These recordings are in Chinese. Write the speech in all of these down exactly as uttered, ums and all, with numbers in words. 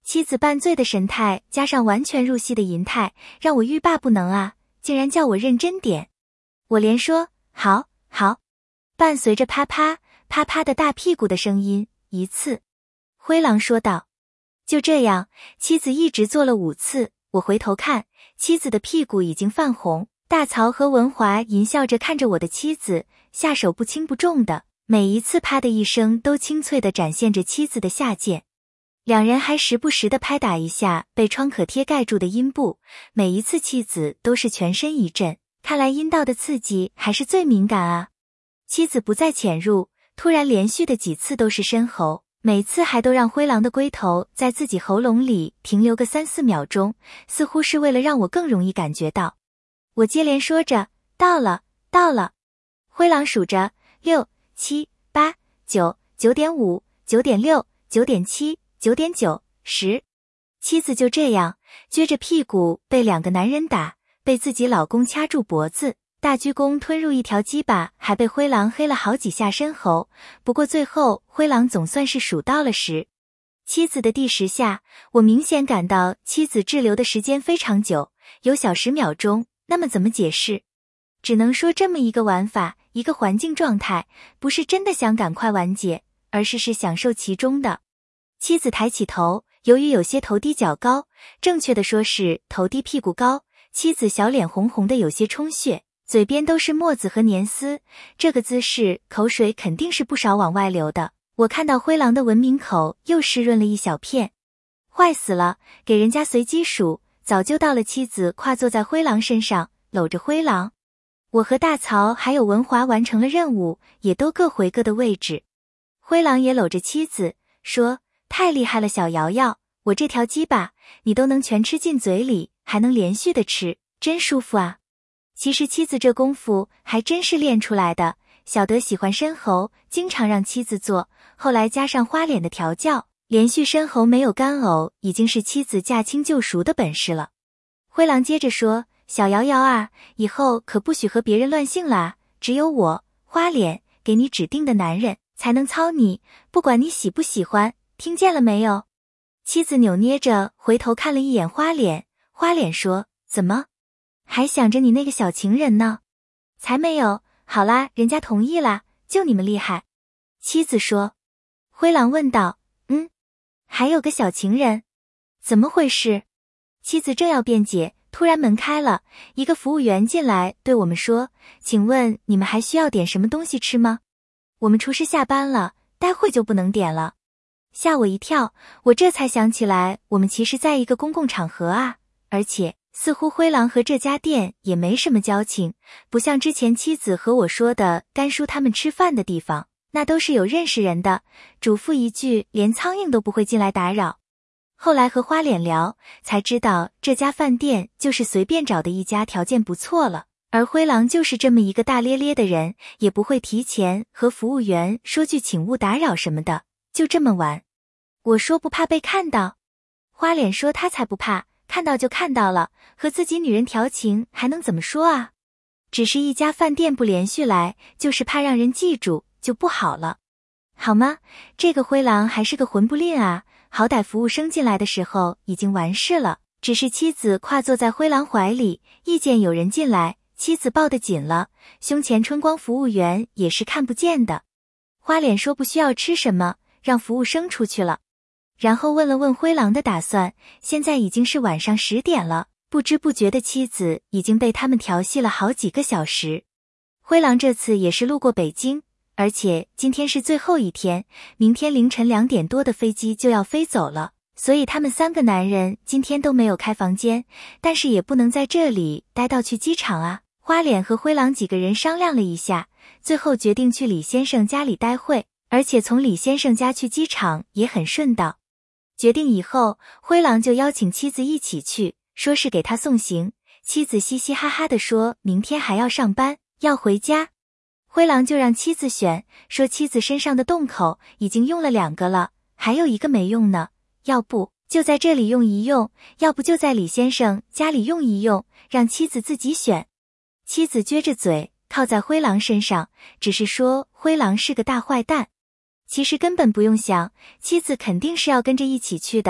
妻子半醉的神态加上完全入戏的银态，让我欲罢不能啊，竟然叫我认真点。我连说好好，伴随着啪啪啪啪的大屁股的声音，一次。灰狼说道。就这样，妻子一直做了五次，我回头看，妻子的屁股已经泛红。大曹和文华淫笑着看着我的妻子，下手不轻不重的，每一次啪的一声都清脆地展现着妻子的下贱。两人还时不时地拍打一下被创可贴盖住的阴部，每一次妻子都是全身一震，看来阴道的刺激还是最敏感啊。妻子不再潜入，突然连续的几次都是深喉，每次还都让灰狼的龟头在自己喉咙里停留个三四秒钟，似乎是为了让我更容易感觉到。我接连说着到了到了，灰狼数着六七八九九点五九点六九点七九点九十，妻子就这样撅着屁股被两个男人打，被自己老公掐住脖子，大鞠躬吞入一条鸡巴，还被灰狼黑了好几下深喉。不过最后灰狼总算是数到了十。妻子的第十下，我明显感到妻子滞留的时间非常久，有小十秒钟。那么怎么解释？只能说这么一个玩法，一个环境状态，不是真的想赶快完结，而是是享受其中的。妻子抬起头，由于有些头低脚高，正确的说是头低屁股高，妻子小脸红红的有些充血，嘴边都是沫子和黏丝，这个姿势口水肯定是不少往外流的。我看到灰狼的文明口又湿润了一小片，坏死了，给人家随机数，早就到了。妻子跨坐在灰狼身上，搂着灰狼。我和大曹还有文华完成了任务，也都各回各的位置。灰狼也搂着妻子，说：太厉害了小瑶瑶，我这条鸡巴你都能全吃进嘴里，还能连续的吃，真舒服啊。其实妻子这功夫还真是练出来的，小德喜欢深喉，经常让妻子做，后来加上花脸的调教，连续深喉没有干呕，已经是妻子驾轻就熟的本事了。灰狼接着说：小瑶瑶啊，以后可不许和别人乱性啦，只有我花脸给你指定的男人才能操你，不管你喜不喜欢，听见了没有？妻子扭捏着回头看了一眼花脸，花脸说：怎么还想着你那个小情人呢？才没有，好啦，人家同意啦，就你们厉害。妻子说。灰狼问道：嗯，还有个小情人？怎么回事？妻子正要辩解，突然门开了，一个服务员进来对我们说：请问你们还需要点什么东西吃吗？我们厨师下班了，待会就不能点了。吓我一跳，我这才想起来我们其实在一个公共场合啊，而且似乎灰狼和这家店也没什么交情，不像之前妻子和我说的甘叔他们吃饭的地方，那都是有认识人的，嘱咐一句连苍蝇都不会进来打扰。后来和花脸聊，才知道这家饭店就是随便找的一家，条件不错了，而灰狼就是这么一个大咧咧的人，也不会提前和服务员说句请勿打扰什么的，就这么玩。我说不怕被看到，花脸说他才不怕，看到就看到了，和自己女人调情还能怎么说啊？只是一家饭店不连续来，就是怕让人记住，就不好了。好吗？这个灰狼还是个混不吝啊，好歹服务生进来的时候已经完事了，只是妻子跨坐在灰狼怀里，意见有人进来，妻子抱得紧了，胸前春光服务员也是看不见的。花脸说不需要吃什么，让服务生出去了。然后问了问灰狼的打算，现在已经是晚上十点了，不知不觉的妻子已经被他们调戏了好几个小时。灰狼这次也是路过北京，而且今天是最后一天，明天凌晨两点多的飞机就要飞走了，所以他们三个男人今天都没有开房间，但是也不能在这里待到去机场啊。花脸和灰狼几个人商量了一下，最后决定去李先生家里待会，而且从李先生家去机场也很顺道。决定以后，灰狼就邀请妻子一起去，说是给他送行。妻子嘻嘻哈哈地说明天还要上班，要回家。灰狼就让妻子选，说妻子身上的洞口已经用了两个了，还有一个没用呢，要不就在这里用一用，要不就在李先生家里用一用，让妻子自己选。妻子撅着嘴靠在灰狼身上，只是说灰狼是个大坏蛋。其实根本不用想，妻子肯定是要跟着一起去的。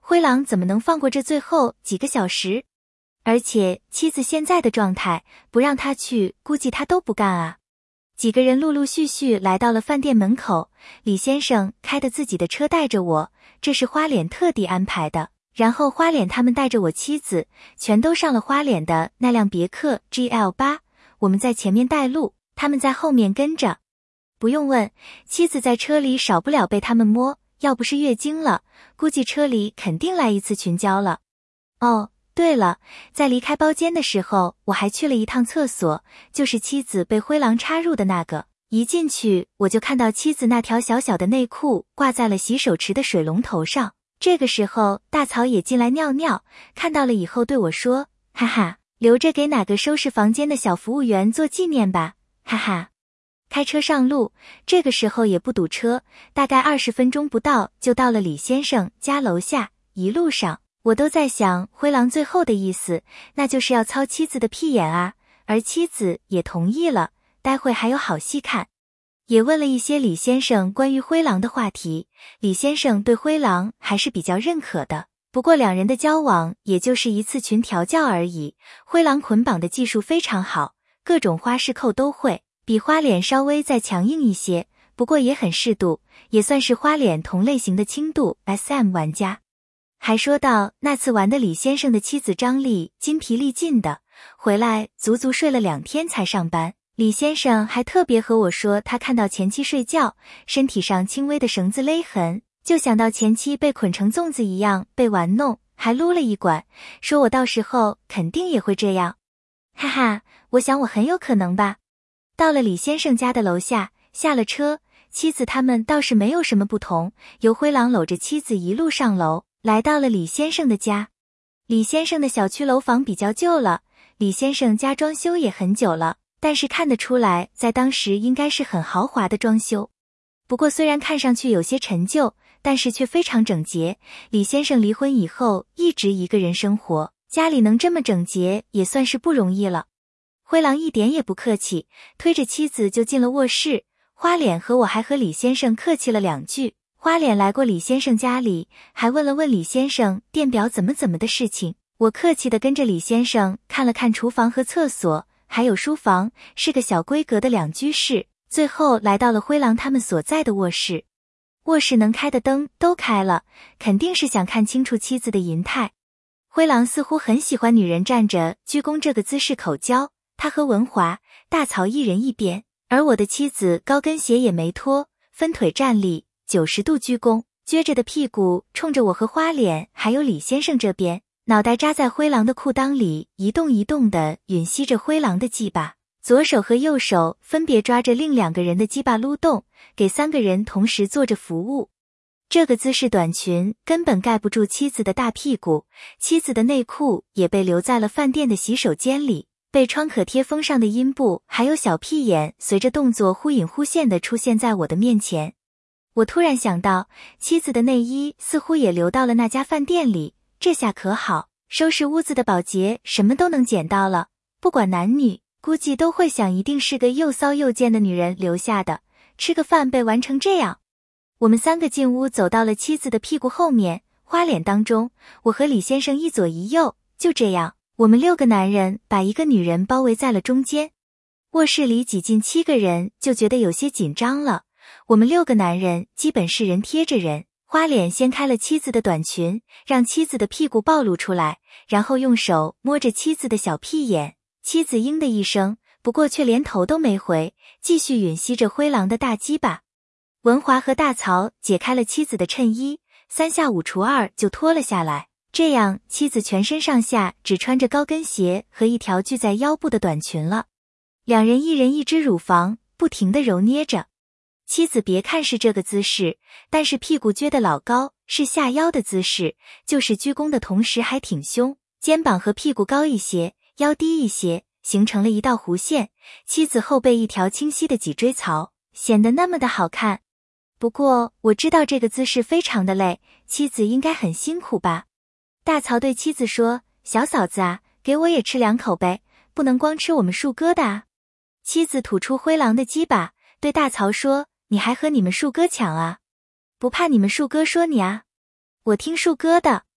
灰狼怎么能放过这最后几个小时？而且妻子现在的状态，不让他去，估计他都不干啊。几个人陆陆续续来到了饭店门口，李先生开的自己的车带着我，这是花脸特地安排的。然后花脸他们带着我妻子，全都上了花脸的那辆别克 G L 八， 我们在前面带路，他们在后面跟着。不用问，妻子在车里少不了被他们摸，要不是月经了，估计车里肯定来一次群交了。哦，对了，在离开包间的时候，我还去了一趟厕所，就是妻子被灰狼插入的那个。一进去，我就看到妻子那条小小的内裤挂在了洗手池的水龙头上。这个时候，大曹也进来尿尿，看到了以后对我说，哈哈，留着给哪个收拾房间的小服务员做纪念吧，哈哈。开车上路，这个时候也不堵车，大概二十分钟不到就到了李先生家楼下。一路上我都在想灰狼最后的意思，那就是要操妻子的屁眼啊，而妻子也同意了，待会还有好戏看。也问了一些李先生关于灰狼的话题，李先生对灰狼还是比较认可的，不过两人的交往也就是一次群调教而已。灰狼捆绑的技术非常好，各种花式扣都会，比花脸稍微再强硬一些，不过也很适度，也算是花脸同类型的轻度 S M 玩家。还说到那次玩的李先生的妻子张丽筋疲力尽的，回来足足睡了两天才上班。李先生还特别和我说，他看到前妻睡觉，身体上轻微的绳子勒痕，就想到前妻被捆成粽子一样被玩弄，还撸了一管，说我到时候肯定也会这样。哈哈，我想我很有可能吧。到了李先生家的楼下，下了车，妻子他们倒是没有什么不同，由灰狼搂着妻子一路上楼，来到了李先生的家。李先生的小区楼房比较旧了，李先生家装修也很久了，但是看得出来在当时应该是很豪华的装修。不过虽然看上去有些陈旧，但是却非常整洁。李先生离婚以后一直一个人生活，家里能这么整洁也算是不容易了。灰狼一点也不客气，推着妻子就进了卧室。花脸和我还和李先生客气了两句，花脸来过李先生家里，还问了问李先生电表怎么怎么的事情。我客气地跟着李先生看了看厨房和厕所，还有书房，是个小规格的两居室，最后来到了灰狼他们所在的卧室。卧室能开的灯都开了，肯定是想看清楚妻子的银态。灰狼似乎很喜欢女人站着鞠躬这个姿势口交，他和文华、大曹一人一边，而我的妻子高跟鞋也没脱，分腿站立，九十度鞠躬，撅着的屁股冲着我和花脸还有李先生这边，脑袋扎在灰狼的裤裆里，一动一动地吮吸着灰狼的鸡巴，左手和右手分别抓着另两个人的鸡巴撸动，给三个人同时做着服务。这个姿势短裙根本盖不住妻子的大屁股，妻子的内裤也被留在了饭店的洗手间里，被创可贴封上的阴部还有小屁眼随着动作忽隐忽现地出现在我的面前。我突然想到，妻子的内衣似乎也留到了那家饭店里，这下可好，收拾屋子的保洁什么都能捡到了，不管男女，估计都会想一定是个又骚又贱的女人留下的，吃个饭被玩成这样。我们三个进屋，走到了妻子的屁股后面，花脸当中，我和李先生一左一右，就这样，我们六个男人把一个女人包围在了中间。卧室里挤进七个人，就觉得有些紧张了。我们六个男人基本是人贴着人，花脸掀开了妻子的短裙，让妻子的屁股暴露出来，然后用手摸着妻子的小屁眼，妻子嘤的一声，不过却连头都没回，继续吮吸着灰狼的大鸡巴。文华和大曹解开了妻子的衬衣，三下五除二就脱了下来，这样妻子全身上下只穿着高跟鞋和一条系在腰部的短裙了。两人一人一只乳房，不停地揉捏着。妻子别看是这个姿势，但是屁股撅得老高，是下腰的姿势，就是鞠躬的同时还挺胸，肩膀和屁股高一些，腰低一些，形成了一道弧线，妻子后背一条清晰的脊椎槽，显得那么的好看。不过我知道这个姿势非常的累，妻子应该很辛苦吧。大曹对妻子说，小嫂子啊，给我也吃两口呗，不能光吃我们树哥的啊。妻子吐出灰狼的鸡巴，对大曹说，你还和你们树哥抢啊？不怕你们树哥说你啊？我听树哥的。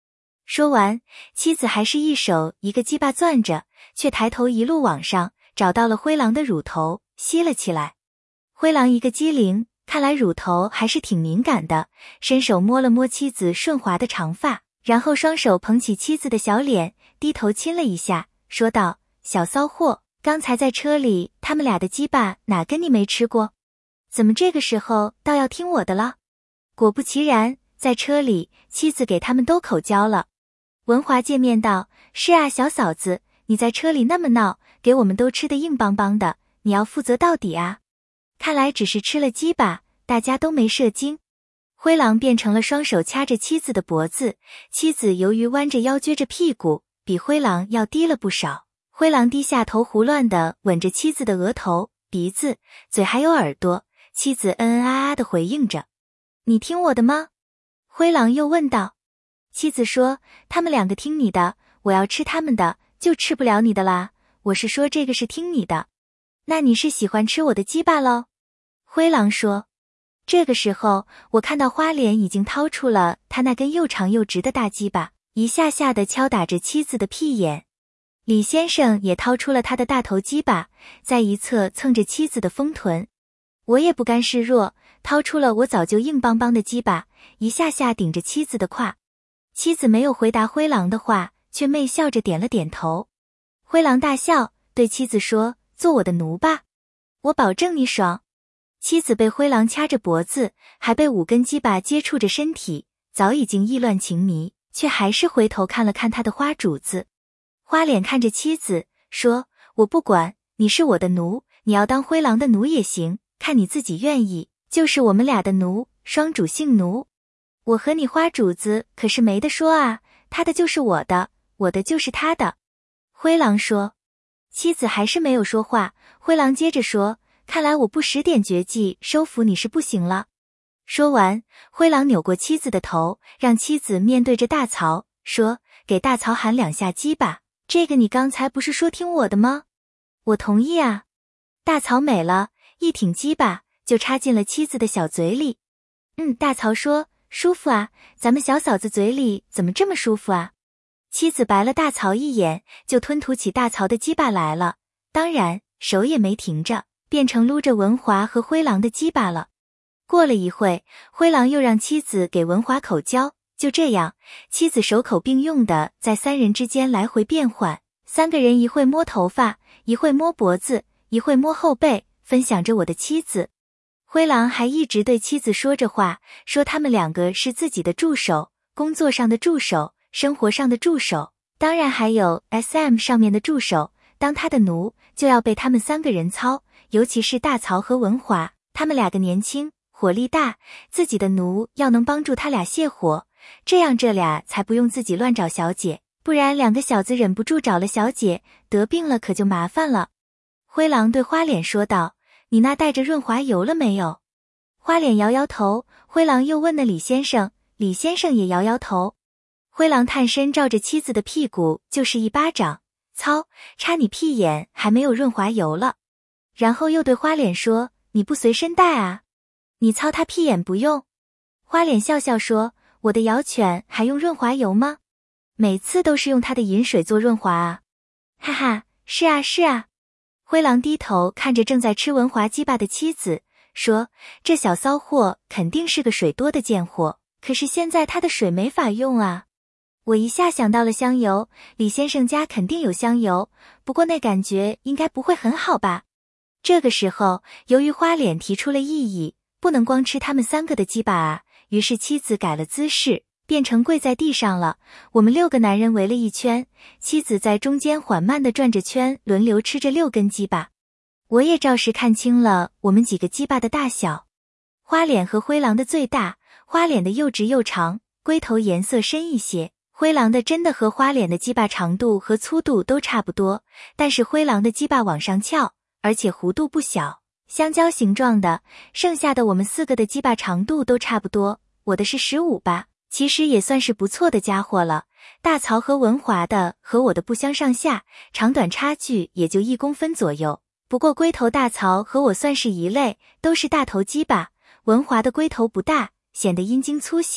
说完，妻子还是一手一个鸡巴攥着，却抬头一路往上，找到了灰狼的乳头，吸了起来。灰狼一个机灵，看来乳头还是挺敏感的，伸手摸了摸妻子顺滑的长发，然后双手捧起妻子的小脸，低头亲了一下，说道：小骚货，刚才在车里他们俩的鸡巴哪跟你没吃过？怎么这个时候倒要听我的了？果不其然，在车里妻子给他们都口交了。文华见面道：是啊，小嫂子，你在车里那么闹，给我们都吃得硬邦邦的，你要负责到底啊。看来只是吃了鸡巴，大家都没射精。灰狼变成了双手掐着妻子的脖子，妻子由于弯着腰撅着屁股，比灰狼要低了不少。灰狼低下头胡乱地吻着妻子的额头、鼻子、嘴还有耳朵，妻子嗯嗯啊啊地回应着。你听我的吗？灰狼又问道。妻子说，他们两个听你的，我要吃他们的，就吃不了你的啦。我是说这个是听你的。那你是喜欢吃我的鸡巴喽？灰狼说。这个时候，我看到花脸已经掏出了他那根又长又直的大鸡巴，一下下地敲打着妻子的屁眼。李先生也掏出了他的大头鸡巴，在一侧蹭着妻子的丰臀。我也不甘示弱，掏出了我早就硬邦邦的鸡巴，一下下顶着妻子的胯。妻子没有回答灰狼的话，却媚笑着点了点头。灰狼大笑，对妻子说：做我的奴吧，我保证你爽。妻子被灰狼掐着脖子，还被五根鸡巴接触着身体，早已经意乱情迷，却还是回头看了看他的花主子。花脸看着妻子说：我不管，你是我的奴，你要当灰狼的奴也行，看你自己愿意，就是我们俩的奴，双主姓奴。我和你花主子可是没得说啊，他的就是我的，我的就是他的。灰狼说。妻子还是没有说话，灰狼接着说：看来我不使点绝技收服你是不行了。说完，灰狼扭过妻子的头，让妻子面对着大曹，说：给大曹喊两下鸡巴，这个你刚才不是说听我的吗？我同意啊。大曹美了，一挺鸡巴就插进了妻子的小嘴里。嗯，大曹说：舒服啊，咱们小嫂子嘴里怎么这么舒服啊？妻子白了大曹一眼，就吞吐起大曹的鸡巴来了，当然手也没停着，变成撸着文华和灰狼的鸡巴了。过了一会，灰狼又让妻子给文华口交，就这样，妻子手口并用的在三人之间来回变换，三个人一会摸头发，一会摸脖子，一会摸后背，分享着我的妻子。灰狼还一直对妻子说着话，说他们两个是自己的助手，工作上的助手，生活上的助手，当然还有 S M 上面的助手，当他的奴就要被他们三个人操，尤其是大曹和文华，他们俩个年轻，火力大，自己的奴要能帮助他俩泄火，这样这俩才不用自己乱找小姐，不然两个小子忍不住找了小姐，得病了可就麻烦了。灰狼对花脸说道：你那带着润滑油了没有？花脸摇摇头，灰狼又问了李先生，李先生也摇摇头。灰狼探身照着妻子的屁股就是一巴掌，操，插你屁眼还没有润滑油了。然后又对花脸说：你不随身带啊？你操他屁眼不用？花脸笑笑说：我的摇犬还用润滑油吗？每次都是用他的饮水做润滑啊。哈哈，是啊是啊。灰狼低头看着正在吃文华鸡巴的妻子，说：这小骚货肯定是个水多的贱货，可是现在他的水没法用啊。我一下想到了香油，李先生家肯定有香油，不过那感觉应该不会很好吧。这个时候，由于花脸提出了异议，不能光吃他们三个的鸡巴啊，于是妻子改了姿势，变成跪在地上了。我们六个男人围了一圈，妻子在中间缓慢地转着圈，轮流吃着六根鸡巴。我也照实看清了我们几个鸡巴的大小，花脸和灰狼的最大，花脸的又直又长，龟头颜色深一些。灰狼的真的和花脸的鸡巴长度和粗度都差不多，但是灰狼的鸡巴往上翘，而且弧度不小，香蕉形状的。剩下的我们四个的鸡巴长度都差不多，我的是十五吧，其实也算是不错的家伙了。大曹和文华的和我的不相上下，长短差距也就一公分左右。不过龟头大曹和我算是一类，都是大头鸡巴。文华的龟头不大，显得阴茎粗些，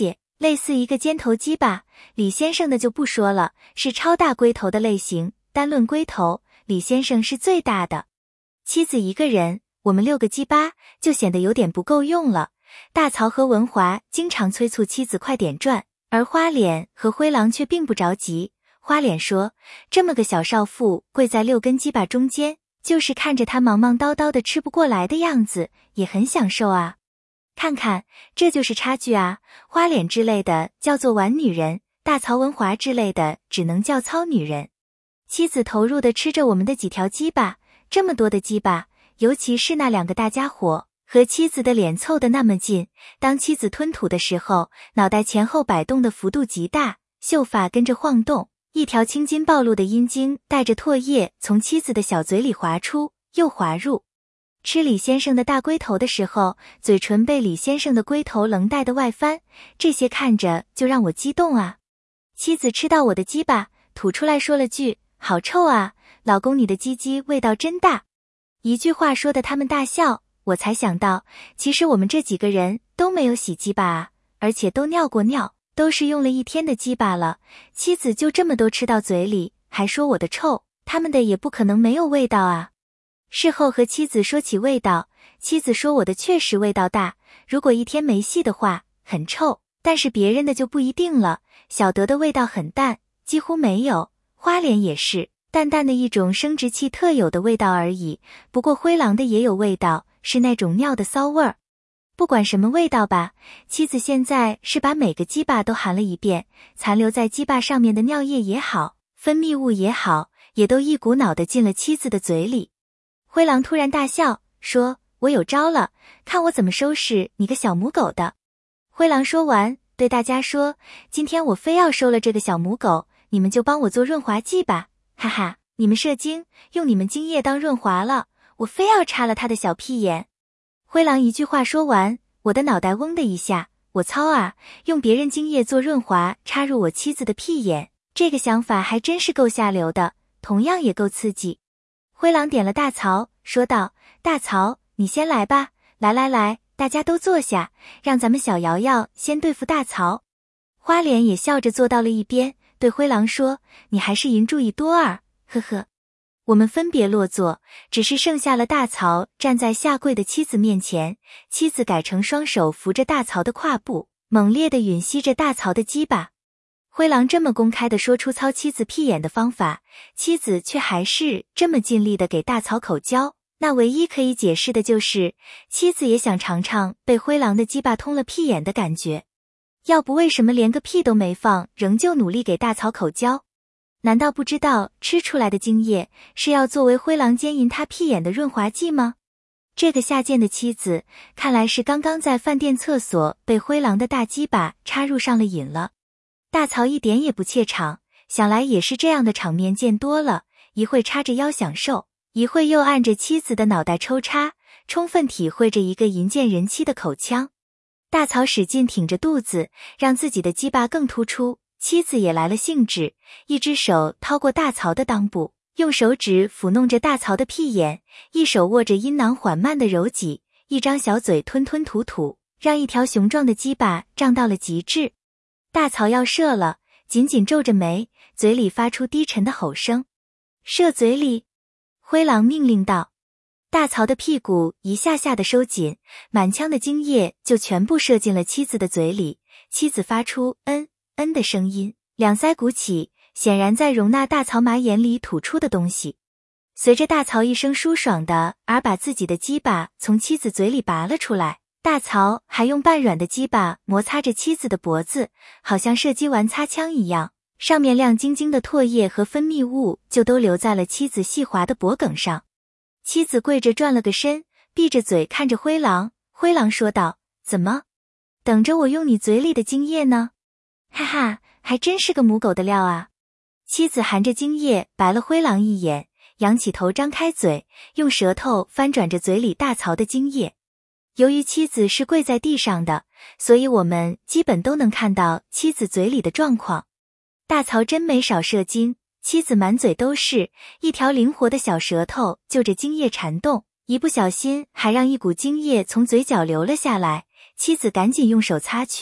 类似一个尖头鸡吧。李先生的就不说了，是超大龟头的类型，单论龟头，李先生是最大的。妻子一个人，我们六个鸡巴就显得有点不够用了。大曹和文华经常催促妻子快点转，而花脸和灰狼却并不着急。花脸说，这么个小少妇跪在六根鸡巴中间，就是看着他忙忙叨叨的吃不过来的样子，也很享受啊。看看，这就是差距啊！花脸之类的叫做玩女人，大曹文华之类的只能叫糙女人。妻子投入的吃着我们的几条鸡巴，这么多的鸡巴，尤其是那两个大家伙，和妻子的脸凑得那么近，当妻子吞吐的时候，脑袋前后摆动的幅度极大，秀发跟着晃动，一条青筋暴露的阴茎带着唾液从妻子的小嘴里滑出，又滑入。吃李先生的大龟头的时候，嘴唇被李先生的龟头棱带的外翻，这些看着就让我激动啊。妻子吃到我的鸡巴，吐出来说了句，好臭啊，老公你的鸡鸡味道真大。一句话说的他们大笑，我才想到，其实我们这几个人都没有洗鸡巴啊，而且都尿过尿，都是用了一天的鸡巴了，妻子就这么多吃到嘴里，还说我的臭，他们的也不可能没有味道啊。事后和妻子说起味道，妻子说我的确实味道大，如果一天没洗的话，很臭，但是别人的就不一定了。小德的味道很淡，几乎没有，花脸也是，淡淡的一种生殖器特有的味道而已。不过灰狼的也有味道，是那种尿的骚味儿。不管什么味道吧，妻子现在是把每个鸡巴都含了一遍，残留在鸡巴上面的尿液也好，分泌物也好，也都一股脑的进了妻子的嘴里。灰狼突然大笑，说，我有招了，看我怎么收拾你个小母狗的。灰狼说完，对大家说，今天我非要收了这个小母狗，你们就帮我做润滑剂吧，哈哈，你们射精，用你们精液当润滑了，我非要插了他的小屁眼。灰狼一句话说完，我的脑袋嗡的一下，我操啊，用别人精液做润滑，插入我妻子的屁眼，这个想法还真是够下流的，同样也够刺激。灰狼点了大曹，说道，大曹，你先来吧，来来来，大家都坐下，让咱们小瑶瑶先对付大曹。花脸也笑着坐到了一边，对灰狼说，你还是银注意多二，呵呵。我们分别落座，只是剩下了大曹站在下跪的妻子面前，妻子改成双手扶着大曹的胯部，猛烈地吮吸着大曹的鸡巴。灰狼这么公开地说出操妻子屁眼的方法，妻子却还是这么尽力地给大曹口交，那唯一可以解释的就是，妻子也想尝尝被灰狼的鸡巴通了屁眼的感觉。要不为什么连个屁都没放，仍旧努力给大曹口交？难道不知道吃出来的精液是要作为灰狼奸淫他屁眼的润滑剂吗？这个下贱的妻子，看来是刚刚在饭店厕所被灰狼的大鸡巴插入上了瘾了。大曹一点也不怯场，想来也是这样的场面见多了，一会插着腰享受，一会又按着妻子的脑袋抽插，充分体会着一个淫贱人妻的口腔。大曹使劲挺着肚子，让自己的鸡巴更突出，妻子也来了兴致，一只手掏过大曹的裆部，用手指抚弄着大曹的屁眼，一手握着阴囊缓慢的揉挤，一张小嘴吞吞吐吐，让一条雄壮的鸡巴胀到了极致。大曹要射了，紧紧皱着眉，嘴里发出低沉的吼声。射嘴里！灰狼命令道。大曹的屁股一下下的收紧，满腔的精液就全部射进了妻子的嘴里，妻子发出嗯嗯的声音，两腮鼓起，显然在容纳大曹马眼里吐出的东西。随着大曹一声舒爽的而把自己的鸡巴从妻子嘴里拔了出来，大曹还用半软的鸡巴摩擦着妻子的脖子，好像射击完擦枪一样，上面亮晶晶的唾液和分泌物就都留在了妻子细滑的脖颈上。妻子跪着转了个身，闭着嘴看着灰狼。灰狼说道，怎么等着我用你嘴里的精液呢？哈哈，还真是个母狗的料啊。妻子含着精液白了灰狼一眼，仰起头张开嘴，用舌头翻转着嘴里大槽的精液。由于妻子是跪在地上的，所以我们基本都能看到妻子嘴里的状况。大曹真没少射精，妻子满嘴都是，一条灵活的小舌头就着精液缠动，一不小心还让一股精液从嘴角流了下来，妻子赶紧用手擦去，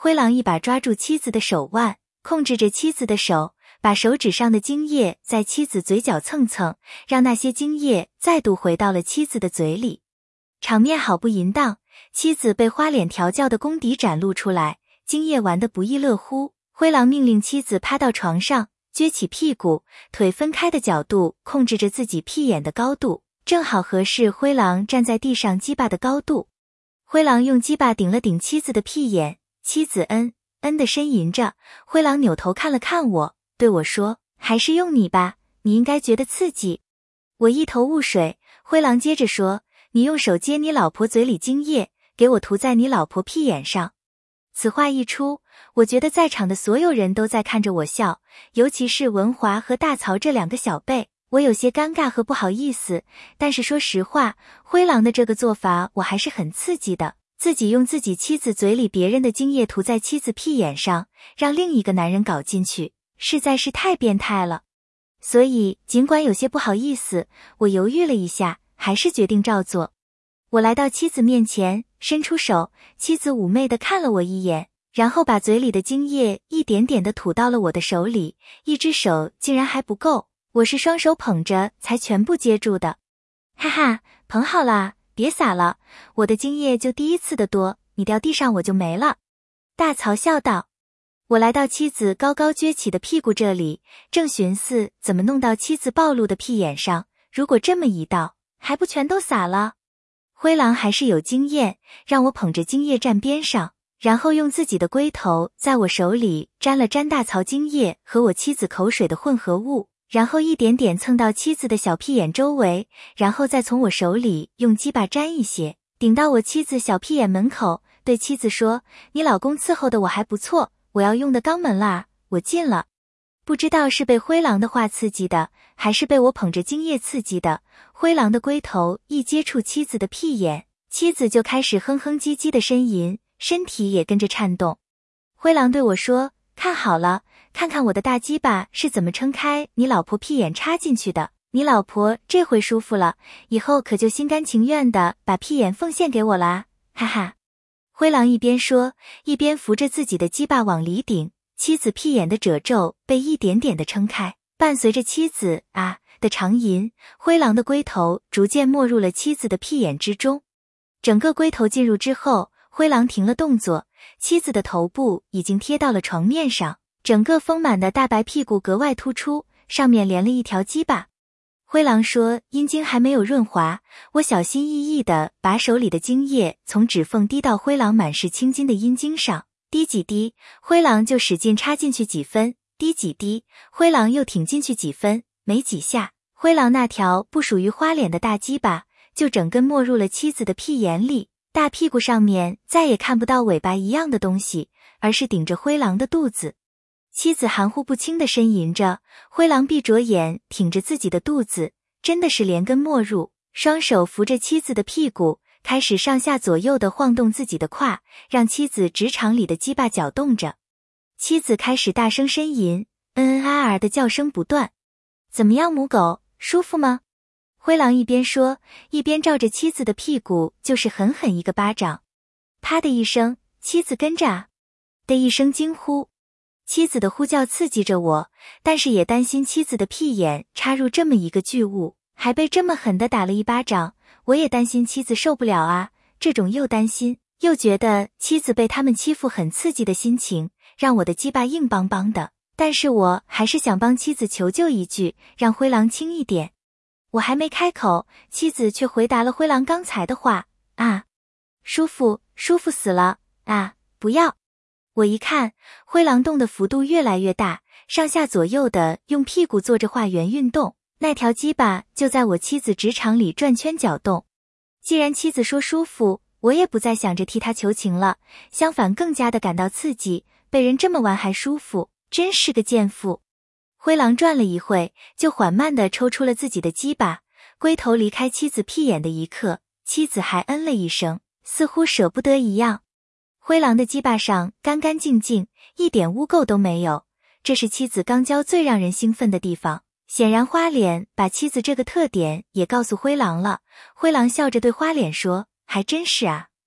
灰狼一把抓住妻子的手腕，控制着妻子的手，把手指上的精液在妻子嘴角蹭蹭，让那些精液再度回到了妻子的嘴里。场面好不淫荡，妻子被花脸调教的功底展露出来，精液玩得不亦乐乎。灰狼命令妻子趴到床上，撅起屁股，腿分开的角度控制着自己屁眼的高度，正好合适灰狼站在地上鸡巴的高度。灰狼用鸡巴顶了顶妻子的屁眼，妻子嗯嗯的呻吟着。灰狼扭头看了看我，对我说，还是用你吧，你应该觉得刺激。我一头雾水。灰狼接着说，你用手接你老婆嘴里精液，给我涂在你老婆屁眼上。此话一出，我觉得在场的所有人都在看着我笑，尤其是文华和大曹这两个小辈。我有些尴尬和不好意思，但是说实话，灰狼的这个做法我还是很刺激的。自己用自己妻子嘴里别人的精液涂在妻子屁眼上，让另一个男人搞进去，实在是太变态了。所以尽管有些不好意思，我犹豫了一下，还是决定照做。我来到妻子面前，伸出手，妻子妩媚地看了我一眼，然后把嘴里的精液一点点地吐到了我的手里，一只手竟然还不够，我是双手捧着才全部接住的。哈哈，捧好了，别撒了，我的精液就第一次的多，你掉地上我就没了。大曹笑道。我来到妻子高高撅起的屁股这里，正寻思怎么弄到妻子暴露的屁眼上，如果这么一倒，还不全都撒了。灰狼还是有经验，让我捧着精液站边上，然后用自己的龟头在我手里沾了沾大曹精液和我妻子口水的混合物，然后一点点蹭到妻子的小屁眼周围，然后再从我手里用鸡巴沾一些，顶到我妻子小屁眼门口，对妻子说，你老公伺候的我还不错，我要用的肛门啦，我进了。不知道是被灰狼的话刺激的，还是被我捧着精液刺激的，灰狼的龟头一接触妻子的屁眼，妻子就开始哼哼唧唧的呻吟，身体也跟着颤动。灰狼对我说，看好了，看看我的大鸡巴是怎么撑开你老婆屁眼插进去的，你老婆这回舒服了，以后可就心甘情愿的把屁眼奉献给我啦，哈哈。灰狼一边说，一边扶着自己的鸡巴往里顶，妻子屁眼的褶皱被一点点的撑开，伴随着妻子啊的长吟，灰狼的龟头逐渐没入了妻子的屁眼之中。整个龟头进入之后，灰狼停了动作，妻子的头部已经贴到了床面上，整个丰满的大白屁股格外突出，上面连了一条鸡巴。灰狼说，阴茎还没有润滑，我小心翼翼地把手里的精液从指缝滴到灰狼满是青筋的阴茎上，滴几滴，灰狼就使劲插进去几分，滴几滴，灰狼又挺进去几分，没几下，灰狼那条不属于花脸的大鸡巴就整根没入了妻子的屁眼里，大屁股上面再也看不到尾巴一样的东西，而是顶着灰狼的肚子。妻子含糊不清地呻吟着，灰狼闭着眼挺着自己的肚子，真的是连根没入，双手扶着妻子的屁股，开始上下左右地晃动自己的胯，让妻子直肠里的鸡巴搅动着。妻子开始大声呻吟，嗯嗯啊啊的叫声不断。怎么样，母狗，舒服吗？灰狼一边说，一边照着妻子的屁股就是狠狠一个巴掌。啪的一声，妻子跟着啊的一声惊呼。妻子的呼叫刺激着我，但是也担心妻子的屁眼插入这么一个巨物，还被这么狠地打了一巴掌，我也担心妻子受不了啊。这种又担心又觉得妻子被他们欺负很刺激的心情，让我的鸡巴硬邦邦的，但是我还是想帮妻子求救一句，让灰狼轻一点。我还没开口，妻子却回答了灰狼刚才的话，啊，舒服，舒服死了，啊，不要。我一看，灰狼动的幅度越来越大，上下左右的用屁股做着画圆运动，那条鸡巴就在我妻子直肠里转圈搅动。既然妻子说舒服，我也不再想着替她求情了，相反更加的感到刺激，被人这么玩还舒服，真是个贱妇。灰狼转了一会，就缓慢地抽出了自己的鸡巴，龟头离开妻子屁眼的一刻，妻子还嗯了一声，似乎舍不得一样。灰狼的鸡巴上干干净净，一点污垢都没有，这是妻子肛交最让人兴奋的地方。显然花脸把妻子这个特点也告诉灰狼了。灰狼笑着对花脸说，还真是啊，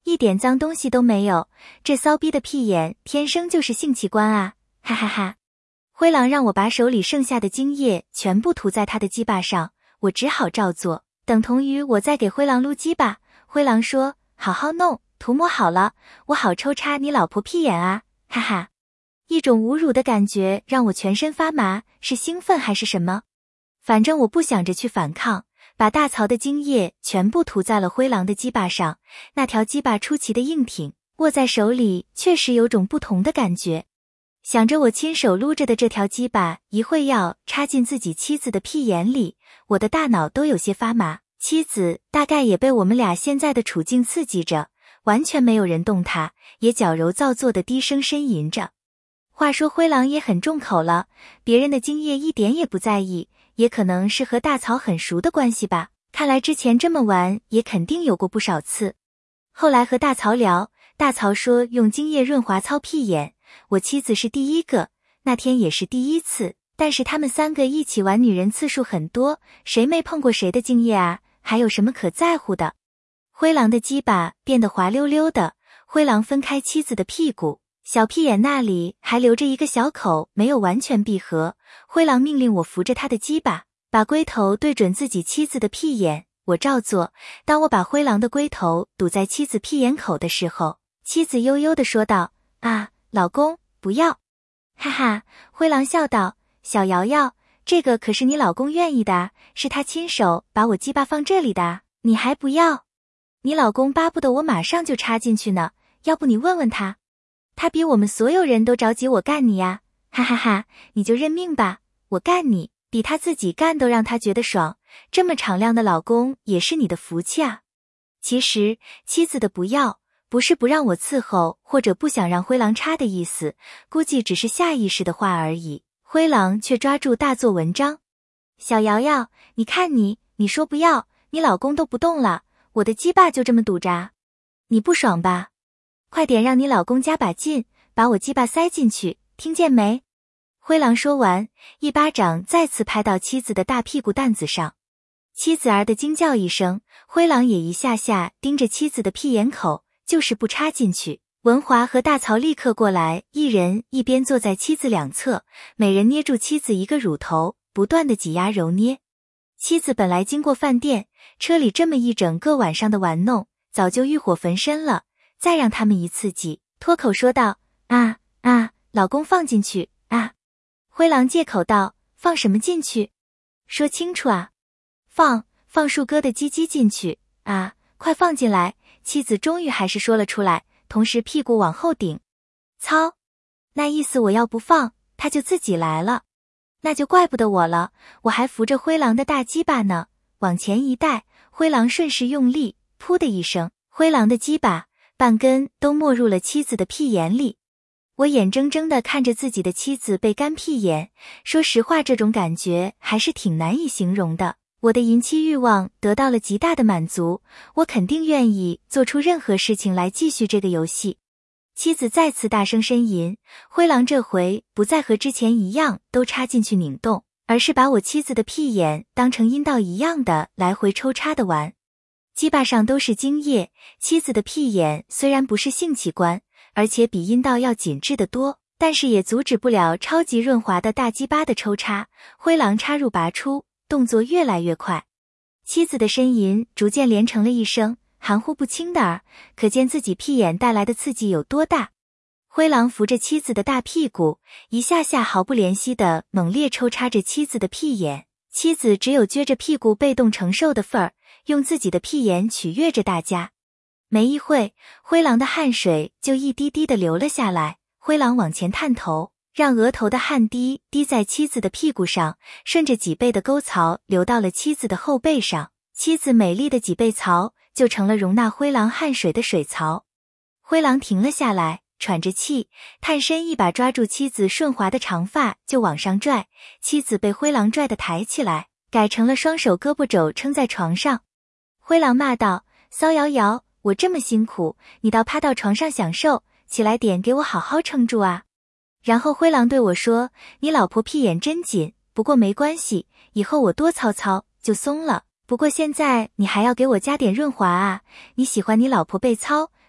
一点脏东西都没有，这骚逼的屁眼天生就是性器官啊，哈哈哈。灰狼让我把手里剩下的精液全部涂在他的鸡巴上，我只好照做，等同于我在给灰狼撸鸡巴。灰狼说，好好弄，涂抹好了，我好抽插你老婆屁眼啊，哈哈。一种侮辱的感觉让我全身发麻，是兴奋还是什么？反正我不想着去反抗，把大槽的精液全部涂在了灰狼的鸡巴上，那条鸡巴出奇的硬挺，握在手里确实有种不同的感觉。想着我亲手撸着的这条鸡巴一会要插进自己妻子的屁眼里，我的大脑都有些发麻，妻子大概也被我们俩现在的处境刺激着，完全没有人动她，也矫揉造作的低声呻吟着。话说灰狼也很重口了，别人的精液一点也不在意，也可能是和大曹很熟的关系吧，看来之前这么玩也肯定有过不少次。后来和大曹聊，大曹说用精液润滑操屁眼，我妻子是第一个，那天也是第一次，但是他们三个一起玩女人次数很多，谁没碰过谁的精液啊，还有什么可在乎的。灰狼的鸡巴变得滑溜溜的，灰狼分开妻子的屁股，小屁眼那里还留着一个小口没有完全闭合，灰狼命令我扶着他的鸡巴，把龟头对准自己妻子的屁眼，我照做。当我把灰狼的龟头堵在妻子屁眼口的时候，妻子悠悠地说道，啊，老公，不要。哈哈，灰狼笑道，小瑶瑶，这个可是你老公愿意的，是他亲手把我鸡巴放这里的，你还不要？你老公巴不得我马上就插进去呢，要不你问问他。他比我们所有人都着急我干你呀，哈哈哈，你就认命吧，我干你，比他自己干都让他觉得爽，这么敞亮的老公也是你的福气啊。其实妻子的不要，不是不让我伺候或者不想让灰狼插的意思，估计只是下意识的话而已，灰狼却抓住大做文章。小瑶瑶，你看你，你说不要，你老公都不动了，我的鸡巴就这么堵着，你不爽吧？快点让你老公加把劲，把我鸡巴塞进去，听见没？灰狼说完，一巴掌再次拍到妻子的大屁股蛋子上。妻子儿的惊叫一声，灰狼也一下下盯着妻子的屁眼口，就是不插进去。文华和大曹立刻过来，一人一边坐在妻子两侧，每人捏住妻子一个乳头，不断的挤压揉捏。妻子本来经过饭店，车里这么一整个晚上的玩弄，早就欲火焚身了，再让他们一刺激，脱口说道，啊啊，老公放进去啊。灰狼借口道，放什么进去？说清楚啊。放，放树哥的鸡鸡进去啊，快放进来。妻子终于还是说了出来，同时屁股往后顶。操，那意思我要不放，他就自己来了。那就怪不得我了，我还扶着灰狼的大鸡巴呢，往前一带，灰狼顺势用力，噗的一声，灰狼的鸡巴半根都没入了妻子的屁眼里。我眼睁睁地看着自己的妻子被干屁眼，说实话这种感觉还是挺难以形容的。我的淫妻欲望得到了极大的满足，我肯定愿意做出任何事情来继续这个游戏。妻子再次大声呻吟，灰狼这回不再和之前一样都插进去拧动，而是把我妻子的屁眼当成阴道一样的来回抽插的玩。鸡巴上都是精液，妻子的屁眼虽然不是性器官，而且比阴道要紧致得多，但是也阻止不了超级润滑的大鸡巴的抽插。灰狼插入拔出，动作越来越快，妻子的呻吟逐渐连成了一声，含糊不清的儿，可见自己屁眼带来的刺激有多大。灰狼扶着妻子的大屁股，一下下毫不怜惜地猛烈抽插着妻子的屁眼，妻子只有撅着屁股被动承受的份儿，用自己的屁眼取悦着大家。没一会，灰狼的汗水就一滴滴地流了下来，灰狼往前探头，让额头的汗滴滴在妻子的屁股上，顺着脊背的沟槽流到了妻子的后背上，妻子美丽的脊背槽就成了容纳灰狼汗水的水槽。灰狼停了下来，喘着气，探身一把抓住妻子顺滑的长发就往上拽，妻子被灰狼拽得抬起来，改成了双手胳膊肘撑在床上。灰狼骂道，骚瑶瑶，我这么辛苦，你倒趴到床上享受，起来点给我好好撑住啊。然后灰狼对我说，你老婆屁眼真紧，不过没关系，以后我多操操就松了，不过现在你还要给我加点润滑啊，你喜欢你老婆被操，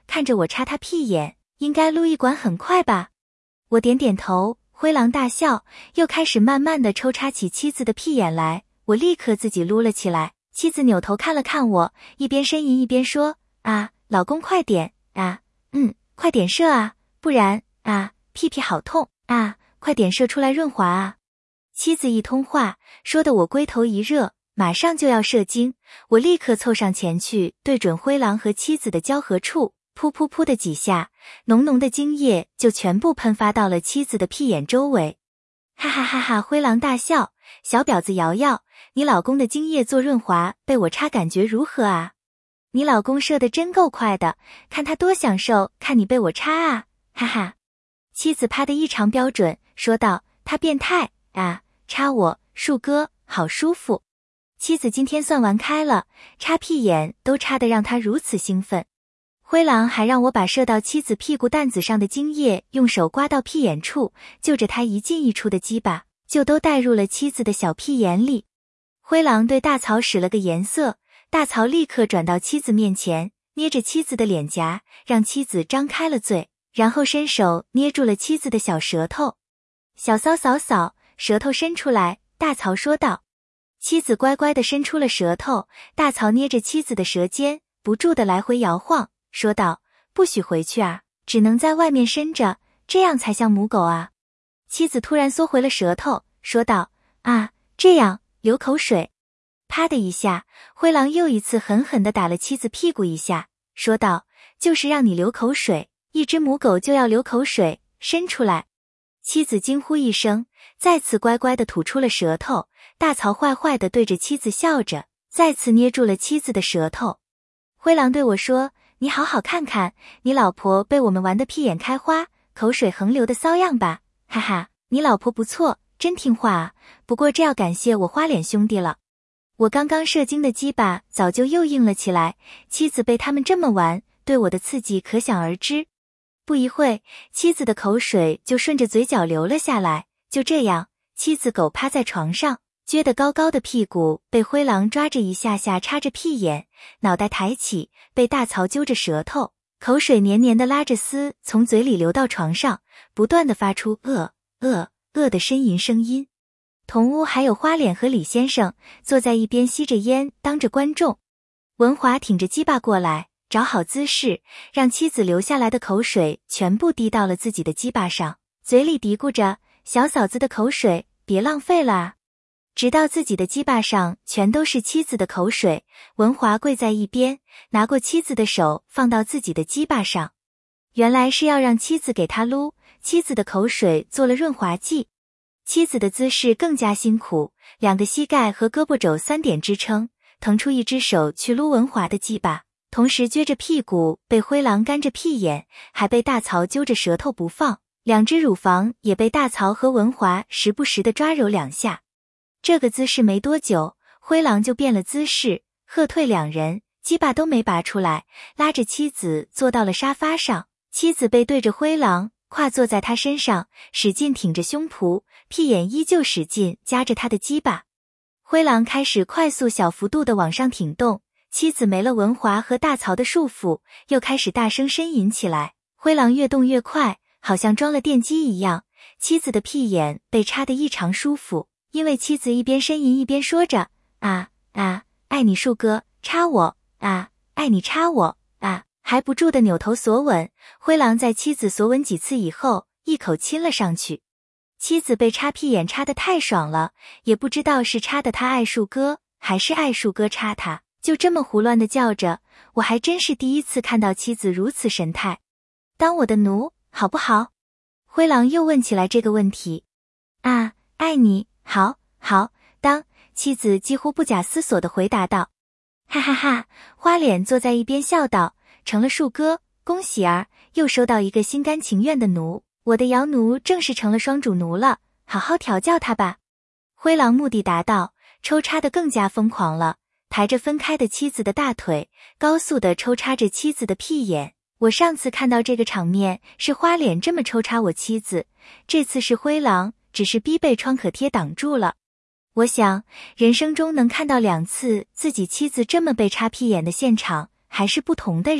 看着我插他屁眼，应该撸一管很快吧？我点点头，灰狼大笑，又开始慢慢地抽插起妻子的屁眼来。我立刻自己撸了起来。妻子扭头看了看我，一边呻吟一边说：啊，老公快点啊，嗯，快点射啊，不然啊，屁屁好痛啊，快点射出来润滑啊。妻子一通话，说得我龟头一热，马上就要射精。我立刻凑上前去，对准灰狼和妻子的交合处，噗噗噗的几下，浓浓的精液就全部喷发到了妻子的屁眼周围。哈哈哈哈！灰狼大笑，小婊子瑶瑶，你老公的精液做润滑，被我插感觉如何啊？你老公射得真够快的，看他多享受，看你被我插啊！哈哈！妻子啪的异常标准，说道：他变态啊，插我，树哥，好舒服。妻子今天算玩开了，插屁眼都插得让他如此兴奋。灰狼还让我把射到妻子屁股蛋子上的精液用手刮到屁眼处，就着他一进一出的鸡巴，就都带入了妻子的小屁眼里。灰狼对大曹使了个颜色，大曹立刻转到妻子面前，捏着妻子的脸颊，让妻子张开了嘴，然后伸手捏住了妻子的小舌头。小骚嫂嫂，舌头伸出来，大曹说道。妻子乖乖地伸出了舌头，大曹捏着妻子的舌尖，不住地来回摇晃，说道：不许回去啊，只能在外面伸着，这样才像母狗啊。妻子突然缩回了舌头，说道：啊，这样，流口水。啪的一下，灰狼又一次狠狠地打了妻子屁股一下，说道：就是让你流口水，一只母狗就要流口水，伸出来。妻子惊呼一声，再次乖乖地吐出了舌头。大曹坏坏地对着妻子笑着，再次捏住了妻子的舌头。灰狼对我说：你好好看看，你老婆被我们玩得屁眼开花，口水横流的骚样吧，哈哈，你老婆不错，真听话啊，不过这要感谢我花脸兄弟了。我刚刚射精的鸡巴早就又硬了起来，妻子被他们这么玩，对我的刺激可想而知。不一会，妻子的口水就顺着嘴角流了下来，就这样，妻子狗趴在床上，撅得高高的屁股被灰狼抓着一下下插着屁眼，脑袋抬起，被大曹揪着舌头，口水黏黏的拉着丝从嘴里流到床上，不断的发出呃呃呃的呻吟声音。同屋还有花脸和李先生坐在一边吸着烟当着观众。文华挺着鸡巴过来，找好姿势，让妻子流下来的口水全部滴到了自己的鸡巴上，嘴里嘀咕着：小嫂子的口水别浪费了啊。直到自己的鸡巴上全都是妻子的口水，文华跪在一边，拿过妻子的手放到自己的鸡巴上。原来是要让妻子给他撸，妻子的口水做了润滑剂。妻子的姿势更加辛苦，两个膝盖和胳膊肘三点支撑，腾出一只手去撸文华的鸡巴，同时撅着屁股被灰狼干着屁眼，还被大曹揪着舌头不放，两只乳房也被大曹和文华时不时的抓揉两下。这个姿势没多久，灰狼就变了姿势，喝退两人，鸡巴都没拔出来，拉着妻子坐到了沙发上，妻子背对着灰狼，跨坐在他身上，使劲挺着胸脯，屁眼依旧使劲夹着他的鸡巴。灰狼开始快速小幅度的往上挺动，妻子没了文华和大曹的束缚，又开始大声呻吟起来。灰狼越动越快，好像装了电机一样，妻子的屁眼被插得异常舒服，因为妻子一边呻吟一边说着：啊啊，爱你树哥，插我啊，爱你插我啊，还不住的扭头索吻。灰狼在妻子索吻几次以后，一口亲了上去。妻子被插屁眼插得太爽了，也不知道是插的他爱树哥，还是爱树哥插他，就这么胡乱的叫着。我还真是第一次看到妻子如此神态。当我的奴，好不好？灰狼又问起来这个问题。啊，爱你，好，好，当，妻子几乎不假思索地回答道。哈哈哈，花脸坐在一边笑道，成了树哥，恭喜儿，又收到一个心甘情愿的奴，我的瑶奴正式成了双主奴了，好好调教他吧。灰狼目的达到，抽插得更加疯狂了，抬着分开的妻子的大腿，高速地抽插着妻子的屁眼。我上次看到这个场面是花脸这么抽插我妻子，这次是灰狼，只是逼被创可贴挡住了。我想，人生中能看到两次自己妻子这么被插屁眼的现场，还是不同的人。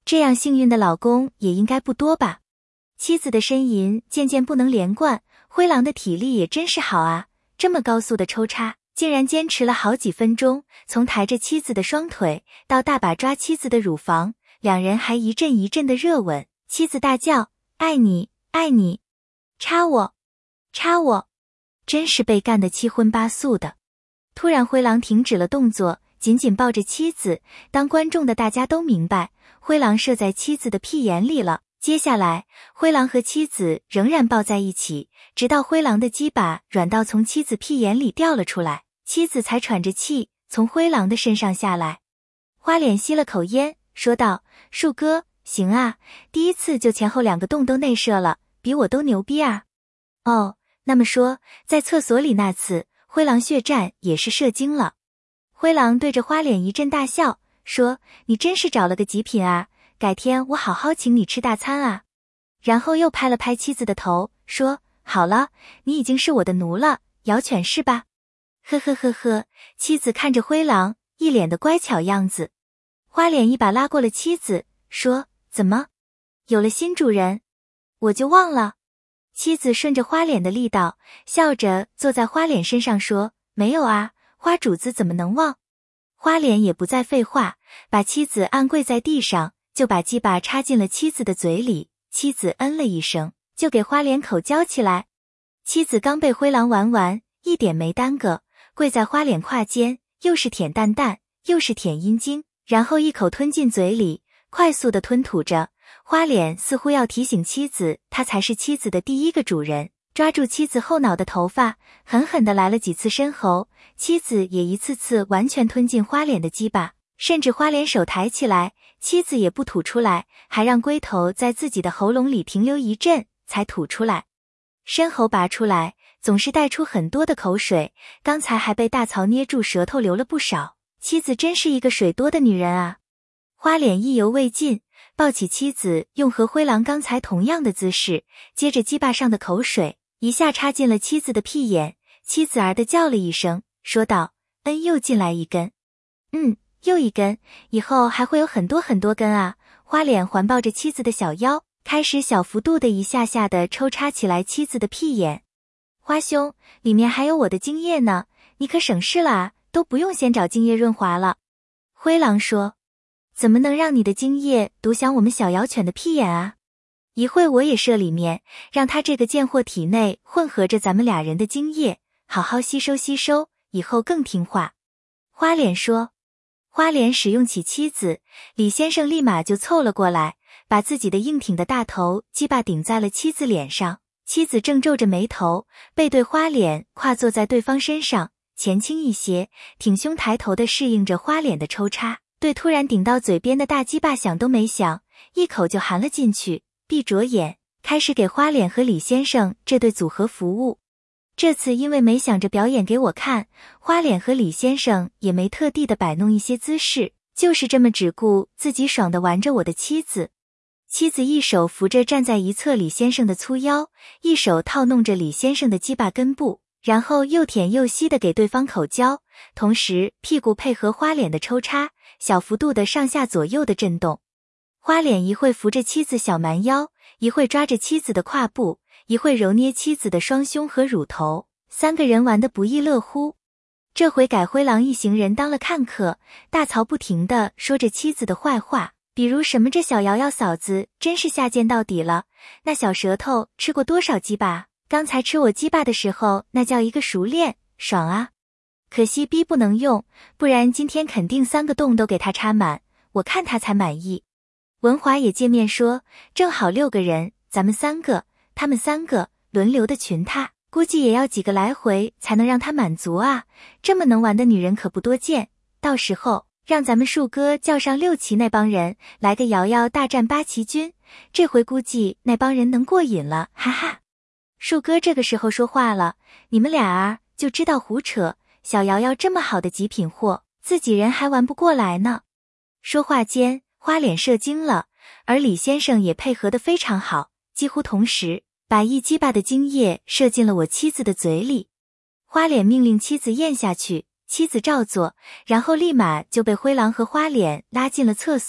这样幸运的老公也应该不多吧。妻子的呻吟渐渐不能连贯，灰狼的体力也真是好啊，这么高速的抽插，竟然坚持了好几分钟，从抬着妻子的双腿，到大把抓妻子的乳房，两人还一阵一阵的热吻，妻子大叫，爱你，爱你，插我，插我，真是被干得七荤八素的。突然灰狼停止了动作，紧紧抱着妻子，当观众的大家都明白，灰狼射在妻子的屁眼里了。接下来，灰狼和妻子仍然抱在一起，直到灰狼的鸡巴软到从妻子屁眼里掉了出来，妻子才喘着气从灰狼的身上下来。花脸吸了口烟，说道，树哥，行啊，第一次就前后两个洞都内射了，比我都牛逼啊。哦，那么说，在厕所里那次，灰狼血战也是射精了。灰狼对着花脸一阵大笑，说，你真是找了个极品啊，改天我好好请你吃大餐啊。然后又拍了拍妻子的头，说，好了，你已经是我的奴了，摇犬是吧？呵呵呵呵，妻子看着灰狼，一脸的乖巧样子。花脸一把拉过了妻子，说，怎么？有了新主人？我就忘了。妻子顺着花脸的力道，笑着坐在花脸身上说，没有啊，花主子怎么能忘？花脸也不再废话，把妻子按跪在地上，就把鸡巴插进了妻子的嘴里，妻子嗯了一声，就给花脸口交起来。妻子刚被灰狼玩完，一点没耽搁，跪在花脸胯间，又是舔蛋蛋，又是舔阴茎，然后一口吞进嘴里，快速地吞吐着。花脸似乎要提醒妻子，他才是妻子的第一个主人，抓住妻子后脑的头发，狠狠地来了几次深喉，妻子也一次次完全吞进花脸的鸡巴，甚至花脸手抬起来，妻子也不吐出来，还让龟头在自己的喉咙里停留一阵才吐出来。深喉拔出来，总是带出很多的口水，刚才还被大槽捏住舌头流了不少，妻子真是一个水多的女人啊。花脸意犹未尽，抱起妻子，用和灰狼刚才同样的姿势，接着鸡巴上的口水一下插进了妻子的屁眼，妻子儿的叫了一声，说道，嗯，又进来一根。嗯，又一根，以后还会有很多很多根啊。花脸环抱着妻子的小腰，开始小幅度的一下下的抽插起来妻子的屁眼。花兄，里面还有我的精液呢，你可省事了啊，都不用先找精液润滑了。灰狼说，怎么能让你的精液独享我们小摇犬的屁眼啊？一会我也射里面，让他这个贱货体内混合着咱们俩人的精液，好好吸收吸收，以后更听话。花脸说。花脸使用起妻子，李先生立马就凑了过来，把自己的硬挺的大头鸡巴顶在了妻子脸上，妻子正皱着眉头，背对花脸跨坐在对方身上，前倾一些，挺胸抬头的适应着花脸的抽插，对突然顶到嘴边的大鸡巴想都没想，一口就含了进去，闭着眼，开始给花脸和李先生这对组合服务。这次因为没想着表演给我看，花脸和李先生也没特地的摆弄一些姿势，就是这么只顾自己爽的玩着我的妻子。妻子一手扶着站在一侧李先生的粗腰，一手套弄着李先生的鸡巴根部，然后又舔又吸的给对方口交，同时屁股配合花脸的抽插，小幅度的上下左右的震动。花脸一会扶着妻子小蛮腰，一会抓着妻子的胯部，一会揉捏妻子的双胸和乳头，三个人玩得不亦乐乎。这回改灰狼一行人当了看客，大槽不停地说着妻子的坏话，比如什么这小瑶瑶嫂子真是下贱到底了，那小舌头吃过多少鸡巴，刚才吃我鸡巴的时候那叫一个熟练，爽啊。可惜逼不能用，不然今天肯定三个洞都给他插满，我看他才满意。文华也见面说，正好六个人，咱们三个，他们三个，轮流的群他，估计也要几个来回才能让他满足啊，这么能玩的女人可不多见，到时候让咱们树哥叫上六旗那帮人，来个瑶瑶大战八旗军，这回估计那帮人能过瘾了，哈哈。树哥这个时候说话了，你们俩啊就知道胡扯，小瑶瑶这么好的极品货，自己人还玩不过来呢。说话间，花脸射精了，而李先生也配合得非常好，几乎同时把一鸡巴的精液射进了我妻子的嘴里。花脸命令妻子咽下去，妻子照做，然后立马就被灰狼和花脸拉进了厕所，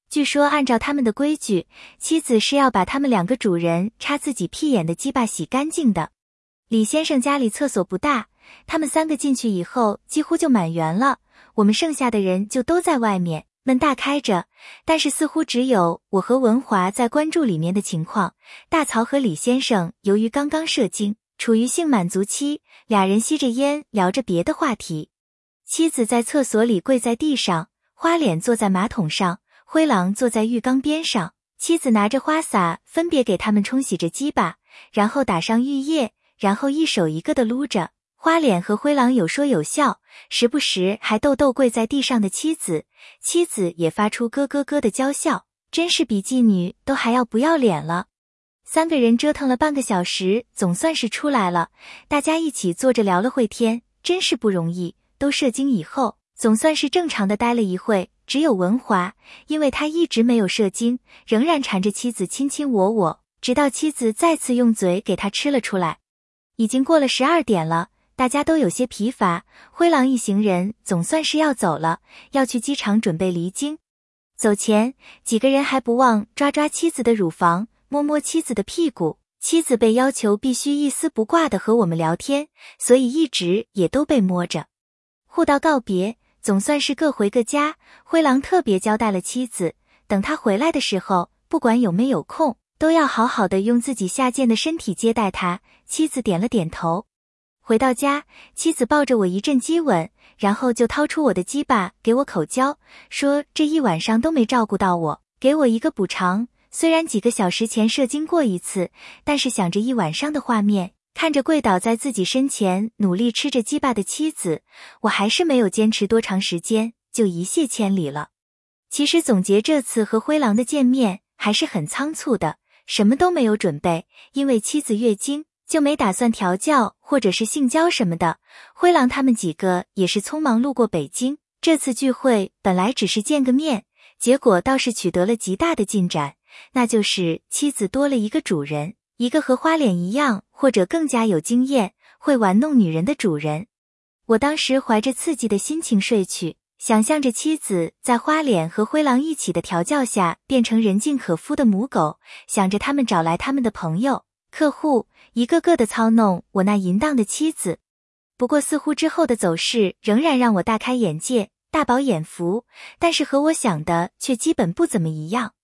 据说按照他们的规矩，妻子是要把他们两个主人插自己屁眼的鸡巴洗干净的。李先生家里厕所不大，他们三个进去以后几乎就满员了，我们剩下的人就都在外面，门大开着，但是似乎只有我和文华在关注里面的情况。大曹和李先生由于刚刚射精，处于性满足期，俩人吸着烟聊着别的话题。妻子在厕所里跪在地上，花脸坐在马桶上，灰狼坐在浴缸边上，妻子拿着花洒分别给他们冲洗着鸡巴，然后打上浴液，然后一手一个的撸着。花脸和灰狼有说有笑，时不时还逗逗跪在地上的妻子，妻子也发出咯咯咯的娇笑，真是比妓女都还要不要脸了。三个人折腾了半个小时，总算是出来了，大家一起坐着聊了会天，真是不容易。都射精以后，总算是正常的待了一会，只有文华，因为他一直没有射精，仍然缠着妻子亲亲我我，直到妻子再次用嘴给他吃了出来。已经过了十二点了，大家都有些疲乏，灰狼一行人总算是要走了，要去机场准备离京。走前，几个人还不忘抓抓妻子的乳房，摸摸妻子的屁股，妻子被要求必须一丝不挂的和我们聊天，所以一直也都被摸着。互道告别，总算是各回各家。灰狼特别交代了妻子，等他回来的时候，不管有没有空，都要好好的用自己下贱的身体接待他。妻子点了点头。回到家，妻子抱着我一阵激吻，然后就掏出我的鸡巴给我口交，说这一晚上都没照顾到我，给我一个补偿。虽然几个小时前射精过一次，但是想着一晚上的画面，看着跪倒在自己身前努力吃着鸡巴的妻子，我还是没有坚持多长时间，就一泻千里了。其实总结这次和灰狼的见面还是很仓促的，什么都没有准备，因为妻子月经，就没打算调教或者是性交什么的。灰狼他们几个也是匆忙路过北京，这次聚会本来只是见个面，结果倒是取得了极大的进展，那就是妻子多了一个主人，一个和花脸一样或者更加有经验，会玩弄女人的主人。我当时怀着刺激的心情睡去，想象着妻子在花脸和灰狼一起的调教下变成人尽可夫的母狗，想着他们找来他们的朋友、客户，一个个的操弄我那淫荡的妻子。不过似乎之后的走势仍然让我大开眼界，大饱眼福，但是和我想的却基本不怎么一样。